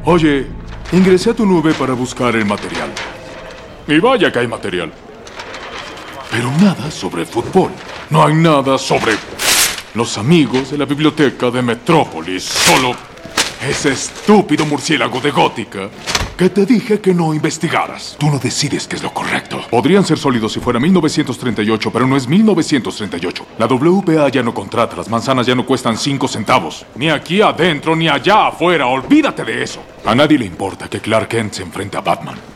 Oye, ingresé a tu nube para buscar el material. Y vaya que hay material. Pero nada sobre fútbol. No hay nada sobre los amigos de la biblioteca de Metrópolis. Solo ese estúpido murciélago de Gótica que te dije que no investigaras. Tú no decides qué es lo correcto. Podrían ser sólidos si fuera 1938, pero no es 1938. La WPA ya no contrata. Las manzanas ya no cuestan 5 centavos. Ni aquí adentro, ni allá afuera. Olvídate de eso. A nadie le importa que Clark Kent se enfrente a Batman.